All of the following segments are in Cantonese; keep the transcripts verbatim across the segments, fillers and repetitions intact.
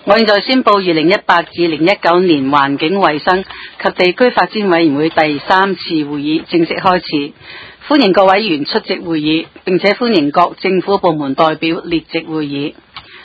我現在宣布二零一八至二零一九年環境衛生及地區發展委員會第三次會議正式開始，歡迎各委員出席會議，並且歡迎各政府部門代表列席會議。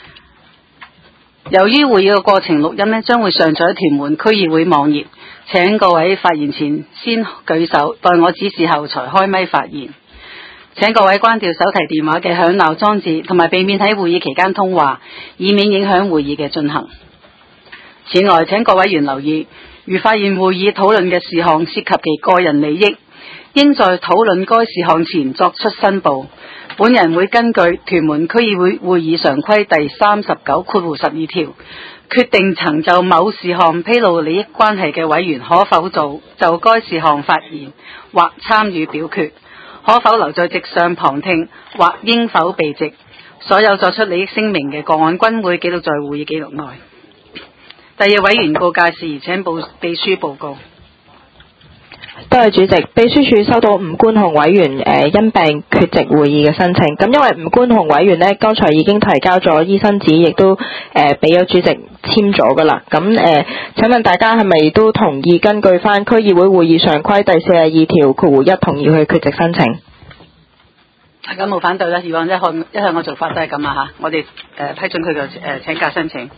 由於會議嘅過程錄音呢，將會上載喺屯門區議會網頁，請各位發言前先舉手，待我指示後才開咪發言。請各位關掉手提電話嘅響鬧裝置，同埋避免喺會議期間通話，以免影響會議嘅進行。此外，請各委員留意，如發現會議討論嘅事項涉及其個人利益，應在討論該事項前作出申報。本人會根據屯門區議會會議常規第三十九條十二條，決定曾就某事項披露利益關係嘅委員可否就就該事項發言或參與表決，可否留在席上旁聽，或應否避席。所有作出利益聲明嘅個案均會記錄在會議記錄內。第二，委員告誡事宜請報秘書報告。 多謝主席，秘書處收到吳觀雄委員誒、呃、因病缺席會議嘅申請。咁因為吳觀雄委員呢，剛才已經提交咗醫生紙，亦都誒俾咗主席簽咗噶啦。咁誒、呃，請問大家係咪都同意根據翻區議會會議常規第四十二條括弧一同意去缺席申請？ 大家冇反對啦，以往一向一向嘅做法都係咁啊嚇。我哋誒、呃、批准佢嘅誒請假申請。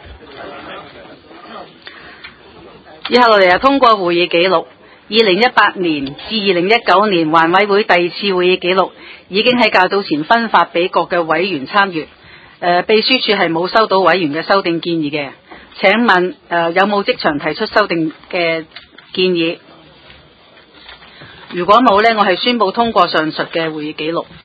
以下落嚟係通過會議記錄。二零一八年至二零一九年環委會第二次會議記錄已經喺較早前分發俾各嘅委員參閱。誒、呃，秘書處係冇收到委員嘅修訂建議嘅。請問誒、呃、有冇即場提出修訂嘅建議？如果冇呢，我係宣布通過上述嘅會議記錄。